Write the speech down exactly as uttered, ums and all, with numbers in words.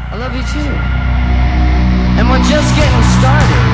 I love you too. And we're just getting started.